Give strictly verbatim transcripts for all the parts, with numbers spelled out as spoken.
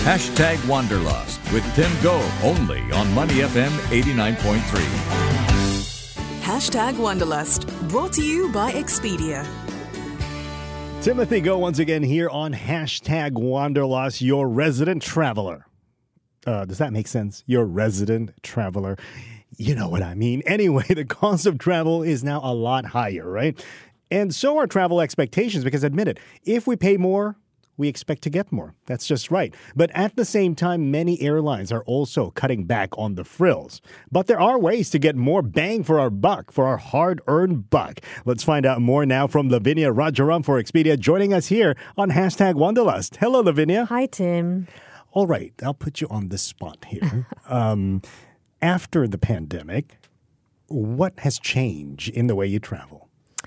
Hashtag Wanderlust with Tim Go, only on Money F M eighty-nine point three. Hashtag Wanderlust, brought to you by Expedia. Timothy Go once again here on Hashtag Wanderlust, your resident traveler. Uh, does that make sense? Your resident traveler. You know what I mean. Anyway, the cost of travel is now a lot higher, right? And so are travel expectations, because admit it, if we pay more, we expect to get more. That's just right. But at the same time, many airlines are also cutting back on the frills. But there are ways to get more bang for our buck, for our hard-earned buck. Let's find out more now from Lavinia Rajaram for Expedia, joining us here on Hashtag Wanderlust. Hello, Lavinia. Hi, Tim. All right, I'll put you on the spot here. um, after the pandemic, what has changed in the way you travel?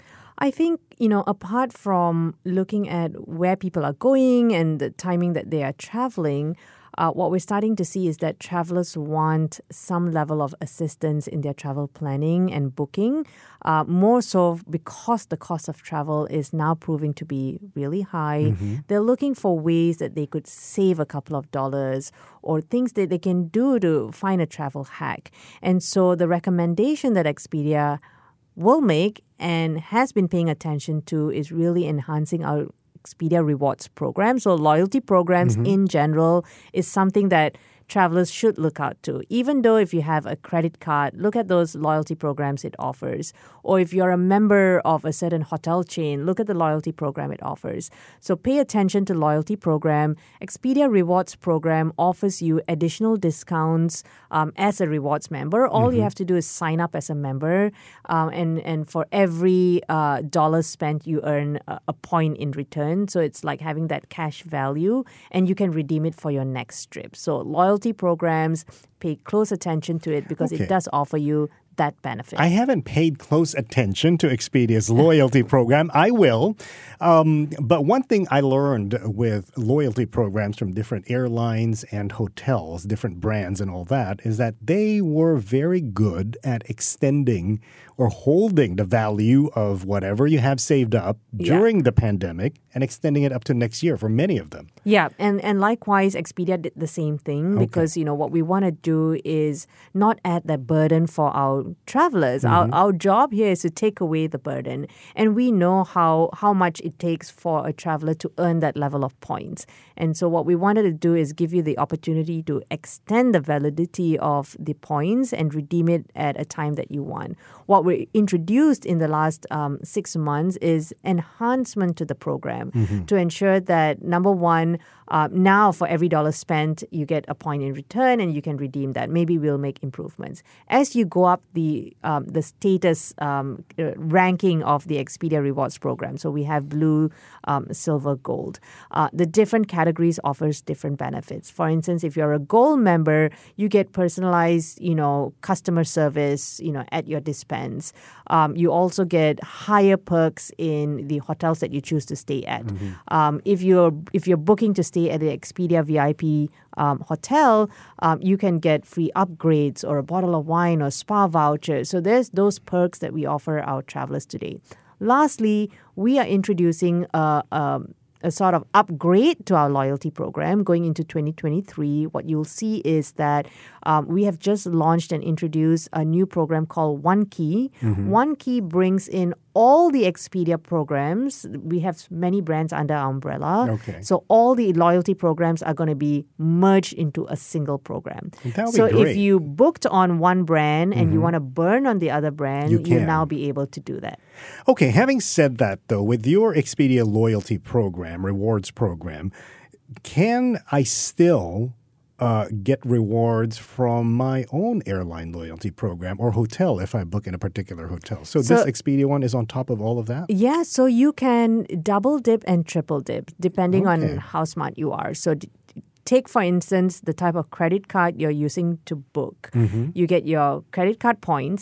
I think, you know, apart from looking at where people are going and the timing that they are traveling, uh, what we're starting to see is that travelers want some level of assistance in their travel planning and booking, uh, more so because the cost of travel is now proving to be really high. Mm-hmm. They're looking for ways that they could save a couple of dollars or things that they can do to find a travel hack. And so the recommendation that Expedia will make and has been paying attention to is really enhancing our Expedia Rewards program. So loyalty programs mm-hmm. in general is something that travelers should look out to. Even though if you have a credit card, look at those loyalty programs it offers. Or if you're a member of a certain hotel chain, look at the loyalty program it offers. So pay attention to loyalty program. Expedia Rewards program offers you additional discounts um, as a rewards member. All mm-hmm. you have to do is sign up as a member. Um, and, and for every uh, dollar spent, you earn a, a point in return. So it's like having that cash value, and you can redeem it for your next trip. So loyalty programs, pay close attention to it because okay. it does offer you that benefit. I haven't paid close attention to Expedia's loyalty program. I will. Um, but one thing I learned with loyalty programs from different airlines and hotels, different brands and all that, is that they were very good at extending or holding the value of whatever you have saved up during yeah. the pandemic and extending it up to next year for many of them. Yeah, and, and likewise, Expedia did the same thing okay. because, you know, what we want to do is not add that burden for our travelers. Mm-hmm. Our, our job here is to take away the burden. And we know how, how much it takes for a traveler to earn that level of points. And so what we wanted to do is give you the opportunity to extend the validity of the points and redeem it at a time that you want. What we introduced in the last um, six months is enhancement to the program mm-hmm. to ensure that, number one, uh, now for every dollar spent, you get a point in return and you can redeem that. Maybe we'll make improvements. As you go up the um, the status um, ranking of the Expedia Rewards program, so we have blue, um, silver, gold. Uh, the different categories offers different benefits. For instance, if you're a gold member, you get personalized, you know, customer service, you know, at your dispense. Um, you also get higher perks in the hotels that you choose to stay at. Mm-hmm. Um, if you're if you're booking to stay at the Expedia V I P um, hotel, um, you can get free upgrades or a bottle of wine or spa voucher. So there's those perks that we offer our travelers today. Lastly, we are introducing a, a, a sort of upgrade to our loyalty program going into twenty twenty-three. What you'll see is that um, we have just launched and introduced a new program called One Key. Mm-hmm. One Key brings in all the Expedia programs. We have many brands under our umbrella. Okay. So all the loyalty programs are going to be merged into a single program. That would so be great. if you booked on one brand and mm-hmm. you want to burn on the other brand, you you'll now be able to do that. Okay, having said that though, with your Expedia loyalty program, rewards program, can I still Uh, get rewards from my own airline loyalty program or hotel if I book in a particular hotel? So, so this Expedia one is on top of all of that? Yeah, so you can double dip and triple dip depending Okay. on how smart you are. So d- take, for instance, the type of credit card you're using to book. Mm-hmm. You get your credit card points,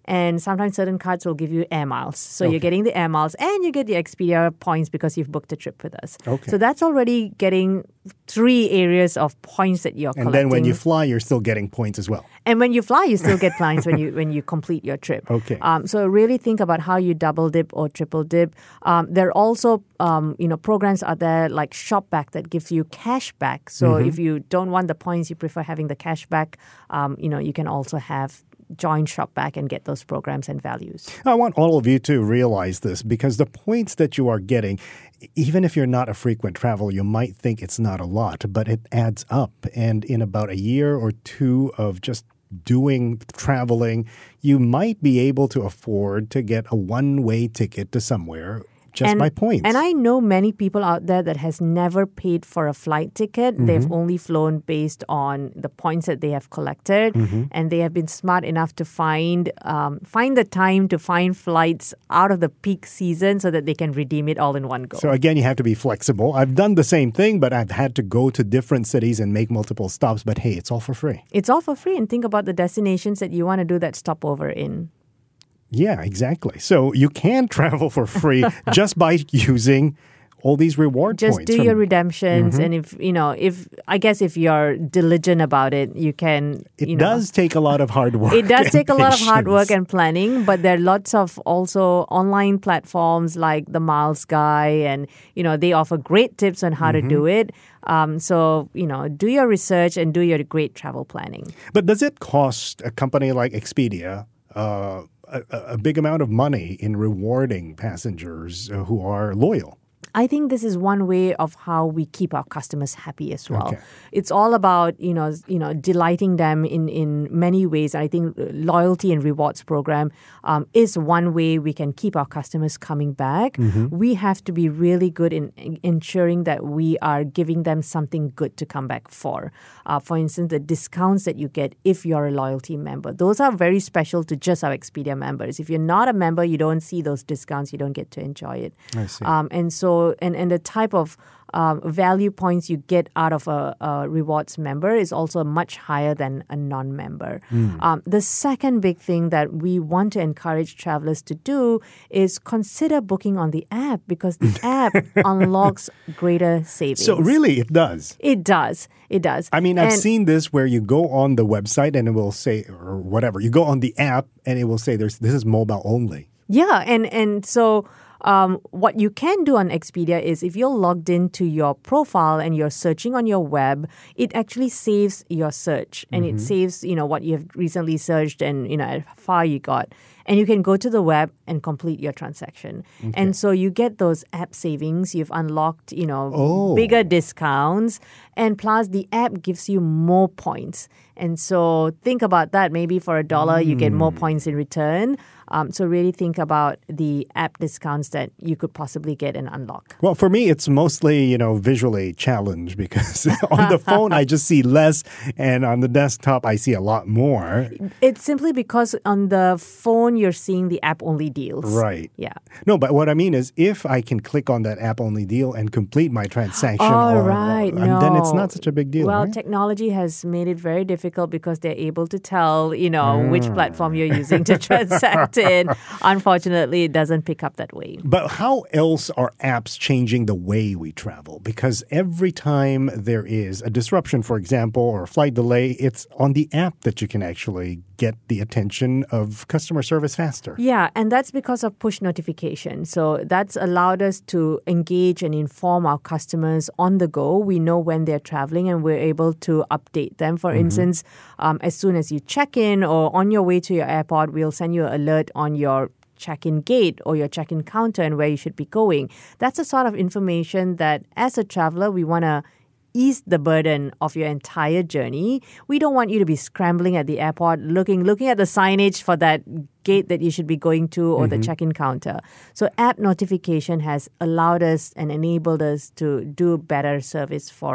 And sometimes certain cards will give you air miles. So Okay. you're getting the air miles and you get the Expedia points because you've booked a trip with us. Okay. So that's already getting three areas of points that you're And collecting. then when you fly, you're still getting points as well. And when you fly, you still get points when you when you complete your trip. Okay. Um, so really think about how you double dip or triple dip. Um, there are also um, you know programs out there like Shopback that gives you cash back. So Mm-hmm. if you don't want the points, you prefer having the cash back. Um, you know you can also have join Shopback and get those programs and values. I want all of you to realize this because the points that you are getting, even if you're not a frequent traveler, you might think it's not a lot, but it adds up. And in about a year or two of just doing traveling, you might be able to afford to get a one-way ticket to somewhere just and, by points. And I know many people out there that has never paid for a flight ticket. Mm-hmm. They've only flown based on the points that they have collected, Mm-hmm. and they have been smart enough to find um, find the time to find flights out of the peak season so that they can redeem it all in one go. So again, you have to be flexible. I've done the same thing, but I've had to go to different cities and make multiple stops. But hey, it's all for free. It's all for free, and think about the destinations that you want to do that stopover in. Yeah, exactly. So you can travel for free just by using all these reward Just points. do from- your redemptions, and if you know, if I guess if you're diligent about it, you can. It you know, does take a lot of hard work. It does and take a lot of hard work patience. and planning, but there are lots of also online platforms like the Miles Guy, and you know they offer great tips on how Mm-hmm. to do it. Um, so you know, do your research and do your great travel planning. But does it cost a company like Expedia uh, a, a big amount of money in rewarding passengers uh, who are loyal? I think this is one way of how we keep our customers happy as well. Okay. It's all about you know you know delighting them in, in many ways. I think loyalty and rewards program um, is one way we can keep our customers coming back. Mm-hmm. We have to be really good in, in ensuring that we are giving them something good to come back for. Uh, for instance, the discounts that you get if you're a loyalty member, those are very special to just our Expedia members. If you're not a member, you don't see those discounts. You don't get to enjoy it. I see. Um, and so And, and the type of um, value points you get out of a, a rewards member is also much higher than a non-member. Um, the second big thing that we want to encourage travelers to do is consider booking on the app because the app unlocks greater savings. So really, it does. It does. It does. I mean, I've And- seen this where you go on the website and it will say, or whatever, you go on the app and it will say, "There's this is mobile only." Yeah, and and so um, what you can do on Expedia is if you're logged into your profile and you're searching on your web, it actually saves your search and it saves you know what you have recently searched and you know how far you got, and you can go to the web and complete your transaction. And so you get those app savings. You've unlocked you know Oh. bigger discounts, and plus the app gives you more points. And so think about that. Maybe for a dollar, you get more points in return. Um, so really think about the app discounts that you could possibly get and unlock. Well, for me, it's mostly, you know, visually challenged because on the phone, I just see less, and on the desktop, I see a lot more. It's simply because on the phone, you're seeing the app-only deals. Right. Yeah. No, but what I mean is if I can click on that app-only deal and complete my transaction, All or, right. or- then it's No. not such a big deal, Well, right? technology has made it very difficult because they're able to tell, you know, Mm. which platform you're using to transact in. Unfortunately, it doesn't pick up that way. But how else are apps changing the way we travel? Because every time there is a disruption, for example, or a flight delay, it's on the app that you can actually get the attention of customer service faster. Yeah, and that's because of push notification. So that's allowed us to engage and inform our customers on the go. We know when they're traveling and we're able to update them. For instance, um, as soon as you check in or on your way to your airport, we'll send you an alert on your check-in gate or your check-in counter and where you should be going. That's the sort of information that as a traveler, we want to ease the burden of your entire journey. We don't want you to be scrambling at the airport, looking looking at the signage for that gate that you should be going to or the check-in counter. So app notification has allowed us and enabled us to do better service for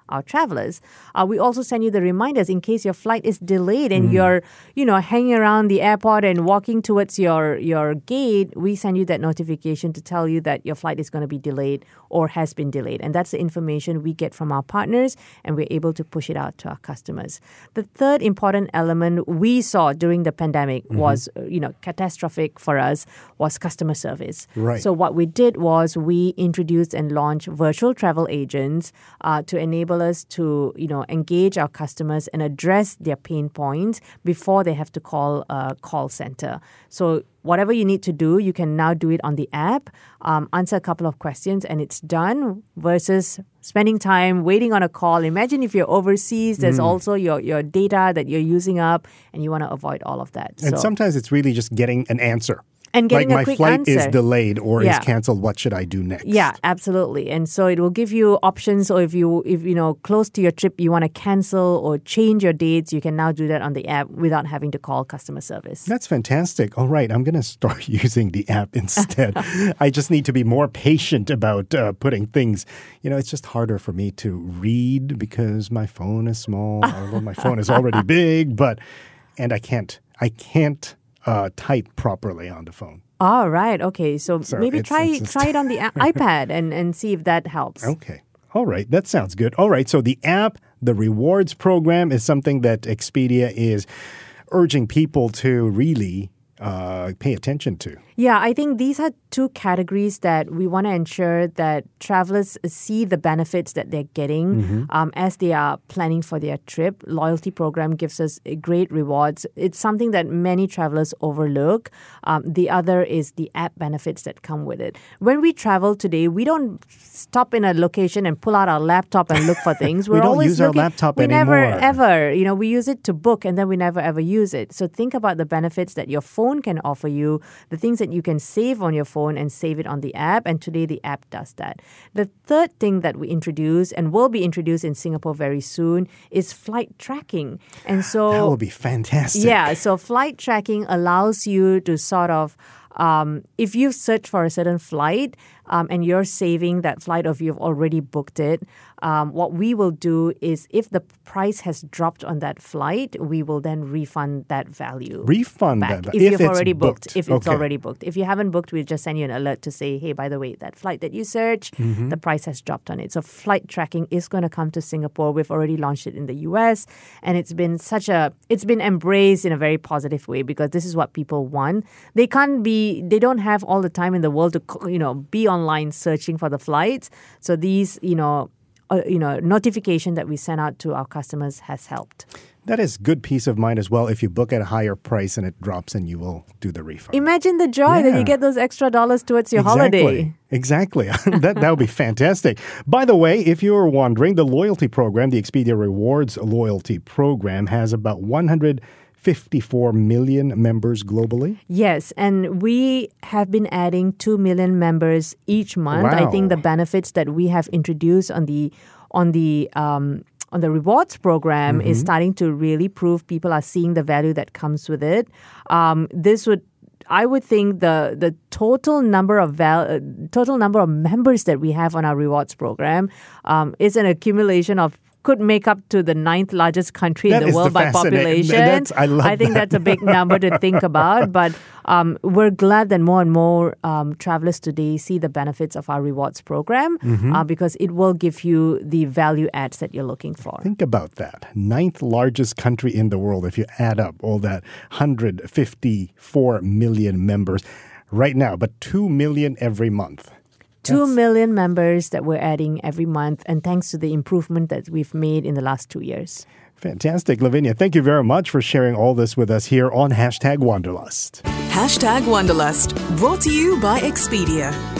our travelers. Uh, we also send you the reminders in case your flight is delayed and mm. you're, you know, hanging around the airport and walking towards your, your gate. We send you that notification to tell you that your flight is going to be delayed or has been delayed. And that's the information we get from our partners, and we're able to push it out to our customers. The third important element we saw during the pandemic mm-hmm. was, you know, catastrophic for us was customer service. Right. So what we did was we introduced and launched virtual travel agents uh, to enable us to, you know, engage our customers and address their pain points before they have to call a call center. So whatever you need to do, you can now do it on the app, um, answer a couple of questions, and it's done versus spending time waiting on a call. Imagine if you're overseas, there's mm. also your, your data that you're using up, and you want to avoid all of that. And so, sometimes it's really just getting an answer. And getting like a quick my flight answer. is delayed or yeah. is canceled. What should I do next? Yeah, absolutely. And so it will give you options. Or if you, if you know, close to your trip, you want to cancel or change your dates, you can now do that on the app without having to call customer service. That's fantastic. All right, I'm going to start using the app instead. I just need to be more patient about uh, putting things. You know, it's just harder for me to read because my phone is small. Although my phone is already big, but and I can't. I can't. Uh, type properly on the phone. All right. Okay. So, so maybe it's, try it's just... try it on the a- iPad and, and see if that helps. Okay. All right. That sounds good. All right. So the app, the rewards program is something that Expedia is urging people to really uh, pay attention to. Yeah, I think these are two categories that we want to ensure that travelers see the benefits that they're getting mm-hmm. um, as they are planning for their trip. Loyalty program gives us great rewards. It's something that many travelers overlook. Um, the other is the app benefits that come with it. When we travel today, we don't stop in a location and pull out our laptop and look for things. We're we don't always use looking, our laptop we anymore. We never, ever. You know, we use it to book and then we never, ever use it. So think about the benefits that your phone can offer you, the things that you can save on your phone and save it on the app. And today the app does that. The third thing that we introduce and will be introduced in Singapore very soon is flight tracking. And so that will be fantastic. Yeah. So flight tracking allows you to sort of Um, if you search for a certain flight um, and you're saving that flight or if you've already booked it, um, what we will do is if the price has dropped on that flight, we will then refund that value. Refund back that if, if you've it's already booked. booked. If it's okay. already booked. If you haven't booked, we'll just send you an alert to say, hey, by the way, that flight that you searched, mm-hmm. the price has dropped on it. So flight tracking is going to come to Singapore. We've already launched it in the U S, and it's been such a it's been embraced in a very positive way because this is what people want. They can't be they don't have all the time in the world to, you know, be online searching for the flights. So these, you know, uh, you know, notification that we send out to our customers has helped. That is good peace of mind as well. If you book at a higher price and it drops, and you will do the refund. Imagine the joy yeah. that you get those extra dollars towards your exactly. holiday. Exactly. that that would be fantastic. By the way, if you're wondering, the loyalty program, the Expedia Rewards loyalty program, has about one hundred fifty-four million members globally. Yes, and we have been adding two million members each month. Wow. I think the benefits that we have introduced on the on the um, on the rewards program mm-hmm. is starting to really prove people are seeing the value that comes with it. Um, this would I would think the the total number of val, uh, total number of members that we have on our rewards program um, is an accumulation of could make up to the ninth largest country that in the world the by population. That's, I love I think that. that's a big number to think about. But um, we're glad that more and more um, travelers today see the benefits of our rewards program mm-hmm. uh, because it will give you the value adds that you're looking for. Think about that. Ninth largest country in the world if you add up all that one hundred fifty-four million members right now, but two million every month. Two million members that we're adding every month, and thanks to the improvement that we've made in the last two years. Fantastic. Lavinia, thank you very much for sharing all this with us here on Hashtag Wanderlust. Hashtag Wanderlust, brought to you by Expedia.